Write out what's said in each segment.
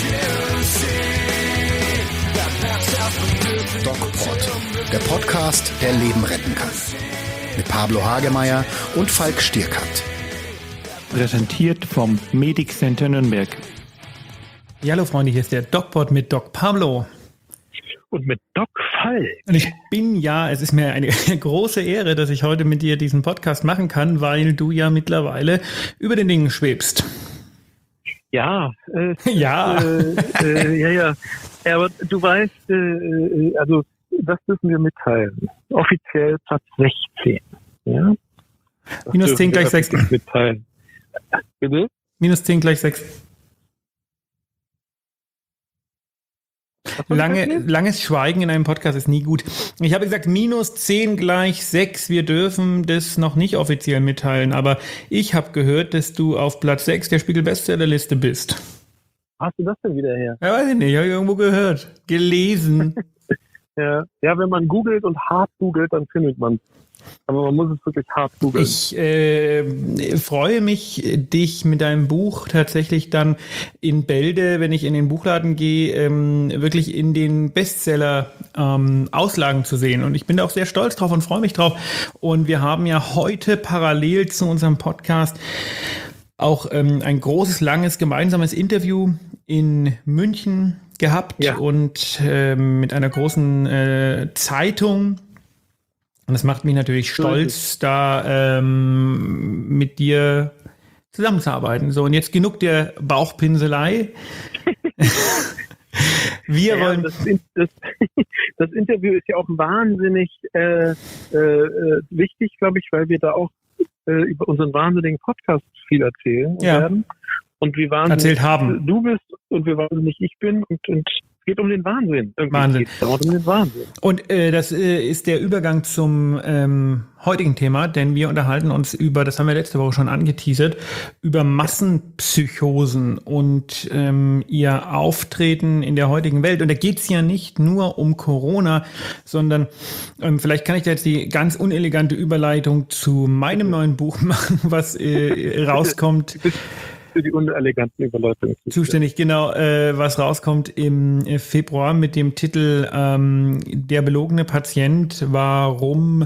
DocPod, der Podcast, der Leben retten kann. Mit Pablo Hagemeyer und Falk Stierkat. Präsentiert vom Medic Center Nürnberg. Ja, hallo Freunde, hier ist der DocPod mit Doc Pablo. Und mit Doc Falk. Und es ist mir eine große Ehre, dass ich heute mit dir diesen Podcast machen kann, weil du ja mittlerweile über den Dingen schwebst. Ja. Ja. Ja. Aber du weißt, also das dürfen wir mitteilen. Offiziell Platz 16. Ja? Minus 10 gleich 6. Mitteilen. Bitte? Minus 10 gleich 6. Langes Schweigen in einem Podcast ist nie gut. Ich habe gesagt, minus 10 gleich 6. Wir dürfen das noch nicht offiziell mitteilen, aber ich habe gehört, dass du auf Platz 6 der Spiegel-Bestsellerliste bist. Hast du das denn wieder her? Ja, weiß ich nicht, habe ich irgendwo gehört. Gelesen. Ja, wenn man googelt und hart googelt, dann findet man es. Aber man muss es wirklich hart googeln. Ich freue mich, dich mit deinem Buch tatsächlich dann in Bälde, wenn ich in den Buchladen gehe, wirklich in den Bestseller-Auslagen zu sehen. Und ich bin da auch sehr stolz drauf und freue mich drauf. Und wir haben ja heute parallel zu unserem Podcast auch ein großes, langes gemeinsames Interview in München gehabt und mit einer großen Zeitung. Und das macht mich natürlich stolz, da mit dir zusammenzuarbeiten. So, und jetzt genug der Bauchpinselei. Wir wollen. Das Interview ist ja auch wahnsinnig wichtig, glaube ich, weil wir da auch über unseren wahnsinnigen Podcast viel erzählen werden. Und wie wahnsinnig du bist und wie wahnsinnig ich bin. Und es geht um den Wahnsinn. Wahnsinn. Und das ist der Übergang zum heutigen Thema, denn wir unterhalten uns über, das haben wir letzte Woche schon angeteasert, über Massenpsychosen und ihr Auftreten in der heutigen Welt. Und da geht es ja nicht nur um Corona, sondern vielleicht kann ich da jetzt die ganz unelegante Überleitung zu meinem neuen Buch machen, was rauskommt. Für die uneleganten Überleitungen zuständig, genau, was rauskommt im Februar mit dem Titel Der belogene Patient, warum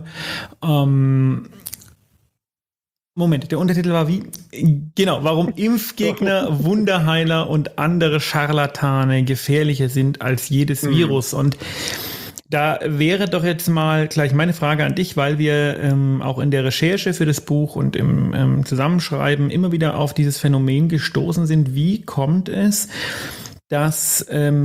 der Untertitel war wie? Genau, warum Impfgegner, Wunderheiler und andere Scharlatane gefährlicher sind als jedes Virus. Und da wäre doch jetzt mal gleich meine Frage an dich, weil wir auch in der Recherche für das Buch und im Zusammenschreiben immer wieder auf dieses Phänomen gestoßen sind. Wie kommt es, dass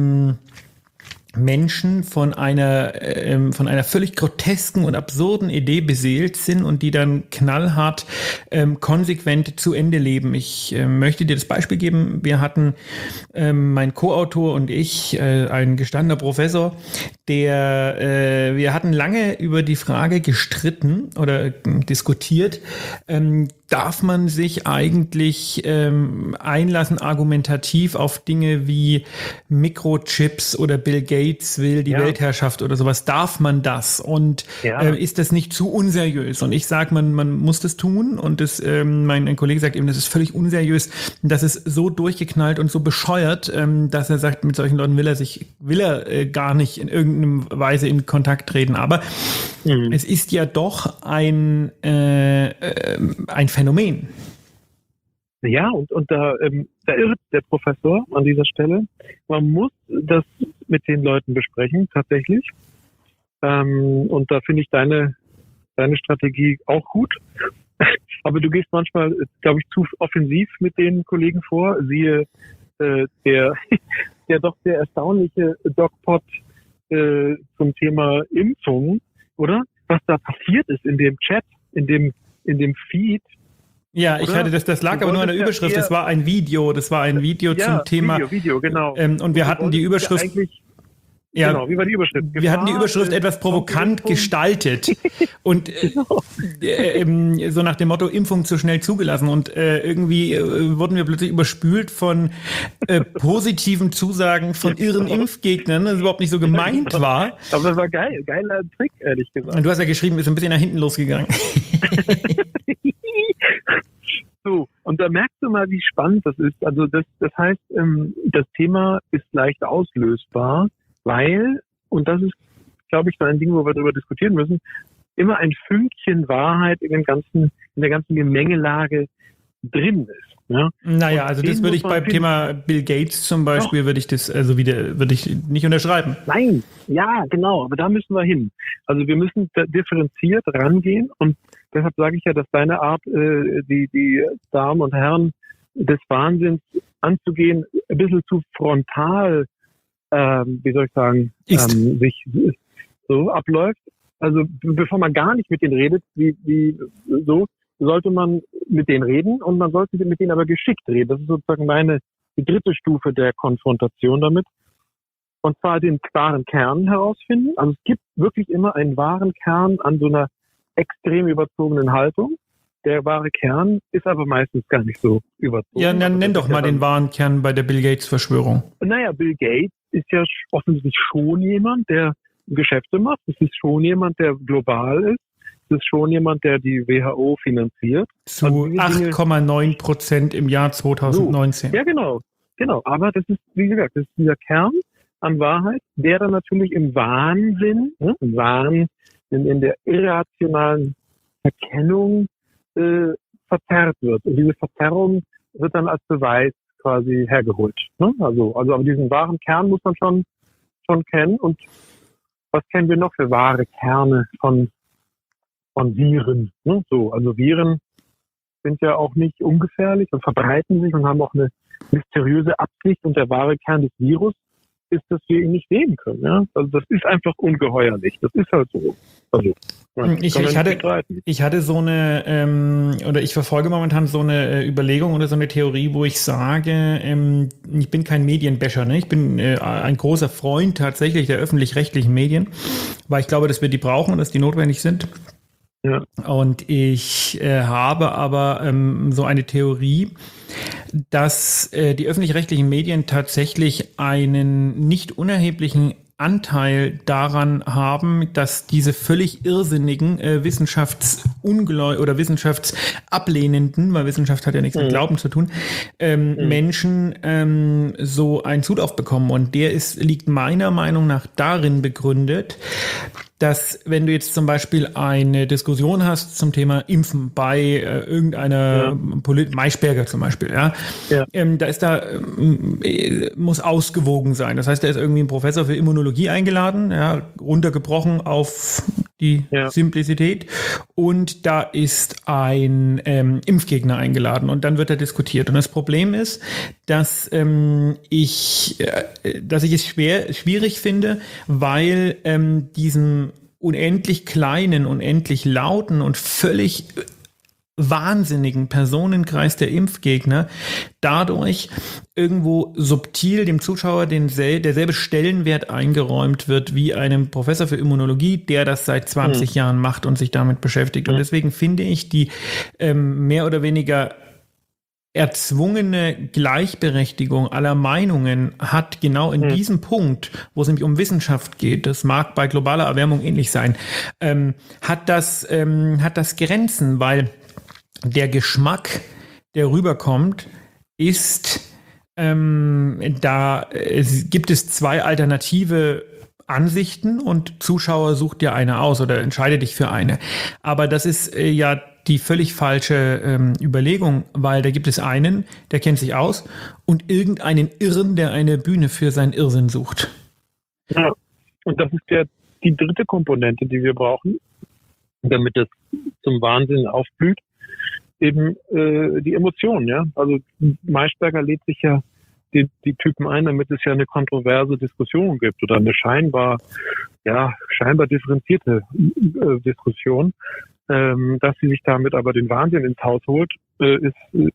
Menschen von einer völlig grotesken und absurden Idee beseelt sind und die dann knallhart konsequent zu Ende leben? Ich möchte dir das Beispiel geben. Wir hatten mein Co-Autor und ich, ein gestandener Professor, wir hatten lange über die Frage gestritten oder diskutiert, darf man sich eigentlich einlassen argumentativ auf Dinge wie Mikrochips oder Bill Gates will die Weltherrschaft oder sowas? Darf man das? Und ist das nicht zu unseriös? Und ich sage, man muss das tun. Und mein Kollege sagt eben, das ist völlig unseriös. Das ist so durchgeknallt und so bescheuert, dass er sagt, mit solchen Leuten will er gar nicht in irgendeiner Weise in Kontakt treten. Aber es ist ja doch ein Phänomen. Ja, und da irrt der Professor an dieser Stelle. Man muss das mit den Leuten besprechen, tatsächlich. Und da finde ich deine Strategie auch gut. Aber du gehst manchmal, glaube ich, zu offensiv mit den Kollegen vor. Siehe der doch sehr erstaunliche DocPod zum Thema Impfung, oder? Was da passiert ist in dem Chat, in dem Feed. Ja, ich hatte das lag aber nur in der Überschrift. Das war ein Video zum Thema. Video, genau. Und wir hatten die Überschrift. Ja, genau, wie war die Überschrift? Wir hatten die Überschrift etwas provokant gestaltet und so nach dem Motto Impfung zu schnell zugelassen und irgendwie wurden wir plötzlich überspült von positiven Zusagen von irren Impfgegnern, das überhaupt nicht so gemeint war. Aber das war geil, geiler Trick, ehrlich gesagt. Und du hast ja geschrieben, ist ein bisschen nach hinten losgegangen. So, und da merkst du mal, wie spannend das ist. Also das heißt, das Thema ist leicht auslösbar, weil, und das ist, glaube ich, so ein Ding, wo wir darüber diskutieren müssen, immer ein Fünkchen Wahrheit in der ganzen Gemengelage drin ist. Ja? Naja, also das würde ich beim Thema Bill Gates zum Beispiel, würde ich nicht unterschreiben. Nein, ja, genau, aber da müssen wir hin. Also wir müssen differenziert rangehen und deshalb sage ich ja, dass deine Art, die Damen und Herren des Wahnsinns anzugehen, ein bisschen zu frontal, sich so abläuft. Also bevor man gar nicht mit denen redet, sollte man mit denen reden und man sollte mit denen aber geschickt reden. Das ist sozusagen die dritte Stufe der Konfrontation damit. Und zwar den wahren Kern herausfinden. Also es gibt wirklich immer einen wahren Kern an so einer extrem überzogenen Haltung. Der wahre Kern ist aber meistens gar nicht so überzogen. Ja, dann nenn doch mal den wahren Kern bei der Bill Gates Verschwörung. Naja, Bill Gates ist ja offensichtlich schon jemand, der Geschäfte macht. Es ist schon jemand, der global ist. Es ist schon jemand, der die WHO finanziert. Zu 8,9% im Jahr 2019. So. Ja, genau. Aber das ist, wie gesagt, das ist dieser Kern an Wahrheit, der dann natürlich im Wahnsinn, in der irrationalen Erkennung verzerrt wird. Und diese Verzerrung wird dann als Beweis quasi hergeholt. Ne? Also aber diesen wahren Kern muss man schon kennen. Und was kennen wir noch für wahre Kerne von Viren? Ne? So, also Viren sind ja auch nicht ungefährlich und verbreiten sich und haben auch eine mysteriöse Absicht. Und der wahre Kern des Virus ist, dass wir ihn nicht sehen können. Ja? Also das ist einfach ungeheuerlich. Das ist halt so. Also, ich hatte so eine, oder ich verfolge momentan so eine Überlegung oder so eine Theorie, wo ich sage, ich bin kein Medienbasher, ne? Ich bin ein großer Freund tatsächlich der öffentlich-rechtlichen Medien, weil ich glaube, dass wir die brauchen und dass die notwendig sind. Ja. Und ich habe aber so eine Theorie, dass die öffentlich-rechtlichen Medien tatsächlich einen nicht unerheblichen Anteil daran haben, dass diese völlig irrsinnigen oder wissenschaftsablehnenden, weil Wissenschaft hat ja nichts mit Glauben zu tun, Menschen so einen Zulauf bekommen. Und der liegt meiner Meinung nach darin begründet, dass wenn du jetzt zum Beispiel eine Diskussion hast zum Thema Impfen bei irgendeiner Maischberger zum Beispiel, muss ausgewogen sein. Das heißt, da ist irgendwie ein Professor für Immunologie eingeladen, runtergebrochen auf die Simplizität, und da ist ein Impfgegner eingeladen und dann wird er diskutiert. Und das Problem ist, dass ich es schwierig finde, weil diesem unendlich kleinen, unendlich lauten und völlig wahnsinnigen Personenkreis der Impfgegner dadurch irgendwo subtil dem Zuschauer derselbe Stellenwert eingeräumt wird wie einem Professor für Immunologie, der das seit 20 Jahren macht und sich damit beschäftigt. Und deswegen finde ich die mehr oder weniger erzwungene Gleichberechtigung aller Meinungen hat genau in diesem Punkt, wo es nämlich um Wissenschaft geht, das mag bei globaler Erwärmung ähnlich sein, hat das Grenzen, weil der Geschmack, der rüberkommt, ist, gibt es zwei alternative Ansichten und Zuschauer sucht dir eine aus oder entscheide dich für eine. Aber das ist die völlig falsche Überlegung, weil da gibt es einen, der kennt sich aus, und irgendeinen Irren, der eine Bühne für seinen Irrsinn sucht. Ja, und das ist die dritte Komponente, die wir brauchen, damit das zum Wahnsinn aufblüht, eben die Emotionen. Ja? Also Maischberger lädt sich ja die Typen ein, damit es ja eine kontroverse Diskussion gibt oder eine scheinbar differenzierte Diskussion. Dass sie sich damit aber den Wahnsinn ins Haus holt, hat,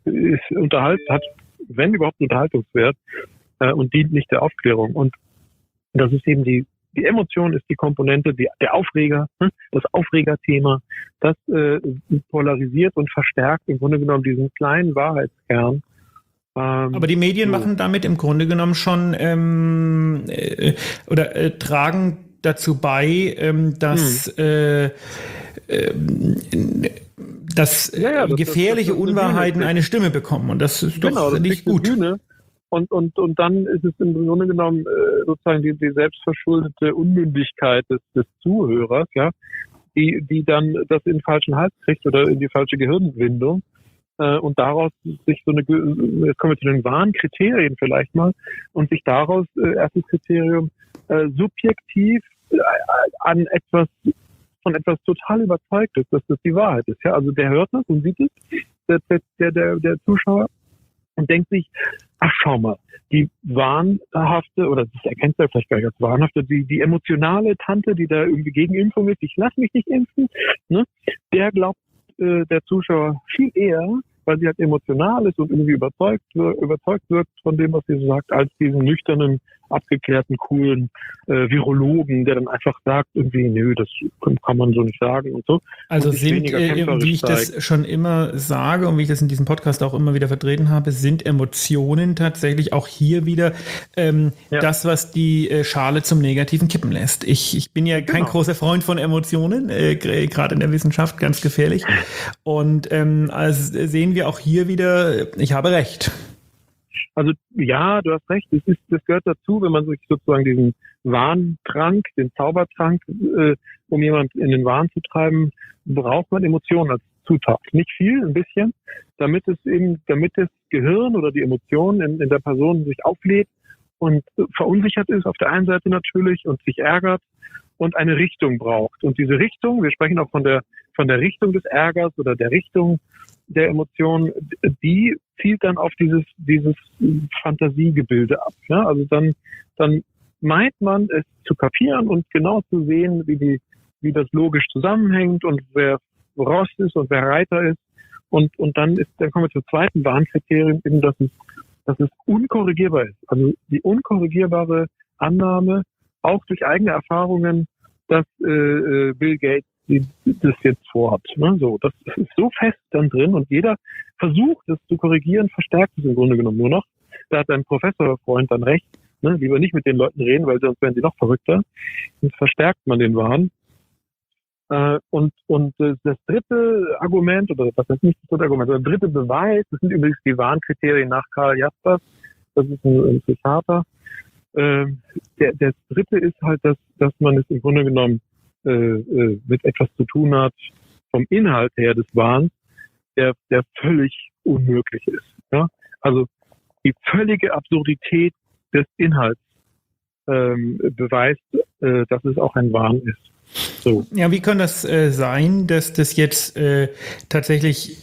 wenn überhaupt, Unterhaltungswert und dient nicht der Aufklärung. Und das ist eben die Emotion ist die Komponente, der Aufreger, das Aufregerthema, das polarisiert und verstärkt im Grunde genommen diesen kleinen Wahrheitskern. Aber die Medien machen damit im Grunde genommen schon tragen dazu bei, dass dass gefährliche Unwahrheiten eine Stimme bekommen. Und das ist doch nicht gut. Bühne. Und dann ist es im Grunde genommen sozusagen die selbstverschuldete Unmündigkeit des Zuhörers, ja, die dann das in den falschen Hals kriegt oder in die falsche Gehirnwindung. Und daraus sich jetzt kommen wir zu den wahren Kriterien vielleicht mal, und sich daraus, erstes Kriterium, subjektiv von etwas total überzeugt ist, dass das die Wahrheit ist. Ja, also der hört das und sieht es, der Zuschauer, und denkt sich, ach schau mal, die wahnhafte, oder das erkennt er vielleicht gar nicht als wahnhafte, die emotionale Tante, die da irgendwie gegen Impfung ist, ich lass mich nicht impfen, ne? Der glaubt der Zuschauer viel eher, weil sie halt emotional ist und irgendwie überzeugt wird von dem, was sie so sagt, als diesen nüchternen, abgeklärten, coolen Virologen, der dann einfach sagt, irgendwie, nö, das kann man so nicht sagen und so. Also wie ich das schon immer sage und wie ich das in diesem Podcast auch immer wieder vertreten habe, sind Emotionen tatsächlich auch hier wieder das, was die Schale zum Negativen kippen lässt. Ich bin ja kein großer Freund von Emotionen, gerade in der Wissenschaft ganz gefährlich. Und also sehen wir auch hier wieder, ich habe recht. Also ja, du hast recht, das gehört dazu, wenn man sich sozusagen diesen Warntrank, den Zaubertrank, um jemanden in den Wahn zu treiben, braucht man Emotionen als Zutat. Nicht viel, ein bisschen, damit das Gehirn oder die Emotionen in der Person sich auflädt und verunsichert ist auf der einen Seite natürlich und sich ärgert und eine Richtung braucht. Und diese Richtung, wir sprechen auch von der Richtung des Ärgers oder der Richtung der Emotionen, die zielt dann auf dieses Fantasiegebilde ab. Ja? Also dann meint man es zu kapieren und genau zu sehen, wie das logisch zusammenhängt und wer Ross ist und wer Reiter ist. Und dann kommen wir zum zweiten Warnkriterium, eben, dass es unkorrigierbar ist. Also die unkorrigierbare Annahme, auch durch eigene Erfahrungen, dass Bill Gates das jetzt vorhat. Ne? So, das ist so fest dann drin und jeder versucht, es zu korrigieren, verstärkt es im Grunde genommen nur noch. Da hat dein Professorfreund dann recht. Ne? Lieber nicht mit den Leuten reden, weil sonst werden sie noch verrückter. Sonst verstärkt man den Wahn. Und das dritte Argument, oder das ist nicht das dritte Argument, sondern der dritte Beweis, das sind übrigens die Warnkriterien nach Karl Jaspers, das ist ein Psychiater. Der dritte ist halt, dass man es im Grunde genommen mit etwas zu tun hat, vom Inhalt her des Wahns, der völlig unmöglich ist. Ja? Also die völlige Absurdität des Inhalts beweist, dass es auch ein Wahn ist. So. Ja, wie kann das sein, dass das jetzt tatsächlich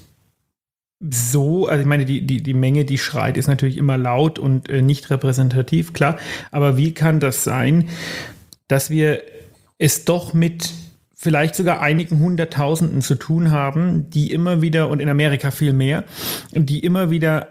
so, also ich meine, die Menge, die schreit, ist natürlich immer laut und nicht repräsentativ, klar, aber wie kann das sein, dass wir es doch mit vielleicht sogar einigen Hunderttausenden zu tun haben, die immer wieder, und in Amerika viel mehr, die immer wieder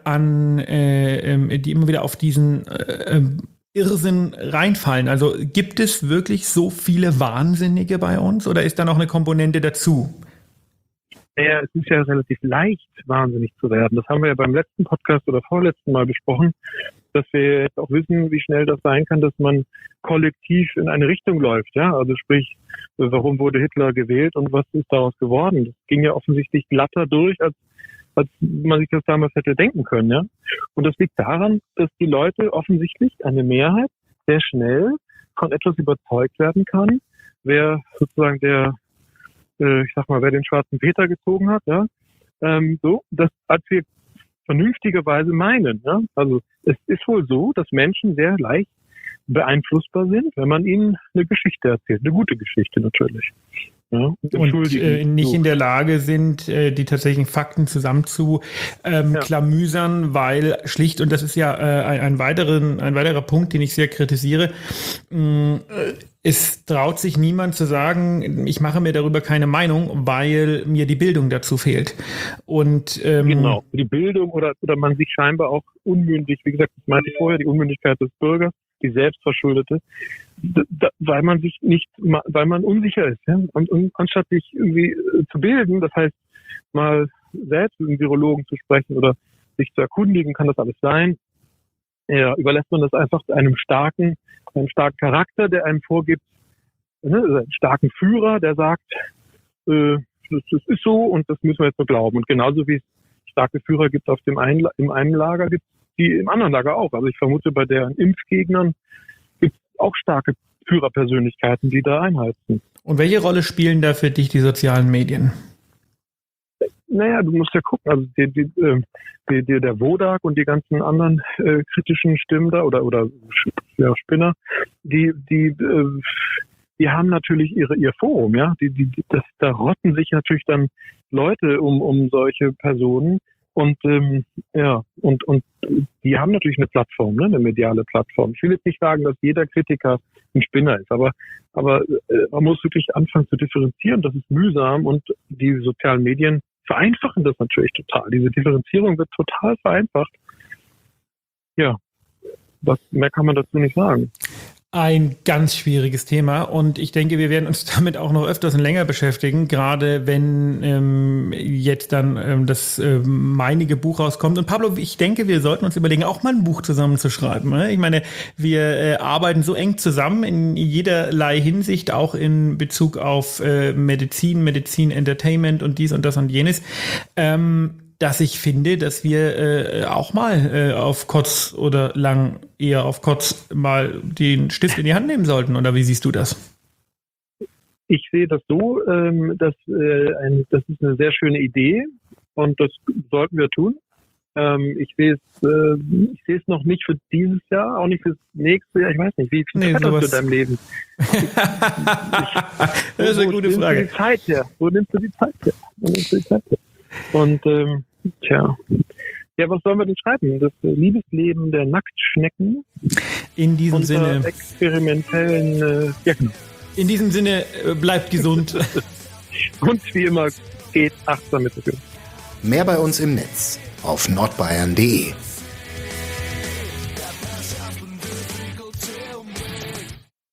auf diesen Irrsinn reinfallen. Also gibt es wirklich so viele Wahnsinnige bei uns oder ist da noch eine Komponente dazu? Ja, es ist ja relativ leicht, wahnsinnig zu werden. Das haben wir ja beim letzten Podcast oder vorletzten Mal besprochen, dass wir jetzt auch wissen, wie schnell das sein kann, dass man kollektiv in eine Richtung läuft. Ja, also sprich, warum wurde Hitler gewählt und was ist daraus geworden? Das ging ja offensichtlich glatter durch, als man sich das damals hätte denken können. Ja, und das liegt daran, dass die Leute offensichtlich, eine Mehrheit, sehr schnell von etwas überzeugt werden kann, wer sozusagen wer den schwarzen Peter gezogen hat, ja, als wir vernünftigerweise meinen. Ja? Also es ist wohl so, dass Menschen sehr leicht beeinflussbar sind, wenn man ihnen eine Geschichte erzählt, eine gute Geschichte natürlich. Ja? Und nicht in der Lage sind, die tatsächlichen Fakten zusammen zu klamüsern, weil schlicht, und das ist ja ein weiterer Punkt, den ich sehr kritisiere, es traut sich niemand zu sagen, ich mache mir darüber keine Meinung, weil mir die Bildung dazu fehlt. Und genau, die Bildung oder man sich scheinbar auch unmündig, wie gesagt, das meinte ich vorher, die Unmündigkeit des Bürgers, die selbstverschuldete, weil man unsicher ist. Ja? Und anstatt sich irgendwie zu bilden, das heißt mal selbst mit einem Virologen zu sprechen oder sich zu erkundigen, kann das alles sein, ja, überlässt man das einfach einem starken Charakter, der einem vorgibt, einen starken Führer, der sagt, ist so und das müssen wir jetzt so glauben. Und genauso wie es starke Führer gibt im einen Lager, gibt es die im anderen Lager auch. Also ich vermute, bei deren Impfgegnern gibt es auch starke Führerpersönlichkeiten, die da einheizen. Und welche Rolle spielen da für dich die sozialen Medien? Naja, du musst ja gucken, also der Wodak und die ganzen anderen kritischen Stimmen da oder Spinner, die haben natürlich ihr Forum, ja, da rotten sich natürlich dann Leute um solche Personen und und die haben natürlich eine Plattform, ne, eine mediale Plattform. Ich will jetzt nicht sagen, dass jeder Kritiker ein Spinner ist, aber man muss wirklich anfangen zu differenzieren. Das ist mühsam und die sozialen Medien vereinfachen das natürlich total. Diese Differenzierung wird total vereinfacht. Ja, mehr kann man dazu nicht sagen. Ein ganz schwieriges Thema und ich denke, wir werden uns damit auch noch öfters und länger beschäftigen, gerade wenn jetzt dann das meinige Buch rauskommt. Und Pablo, ich denke, wir sollten uns überlegen, auch mal ein Buch zusammen zu schreiben. Ne? Ich meine, wir arbeiten so eng zusammen in jederlei Hinsicht, auch in Bezug auf Medizin, Entertainment und dies und das und jenes. Dass ich finde, dass wir auch mal auf kurz oder lang, eher auf kurz mal den Stift in die Hand nehmen sollten. Oder wie siehst du das? Ich sehe das so, das ist eine sehr schöne Idee und das sollten wir tun. Ich sehe es noch nicht für dieses Jahr, auch nicht fürs nächste Jahr. Ich weiß nicht, wie viel Zeit hast du in deinem Leben? Das ist eine gute Frage. Wo nimmst du die Zeit her? Und ja, was sollen wir denn schreiben? Das Liebesleben der Nacktschnecken. In diesem Sinne. Experimentellen, genau. In diesem Sinne, bleibt gesund. Und wie immer, geht achtsam mit dem. Mehr bei uns im Netz auf nordbayern.de.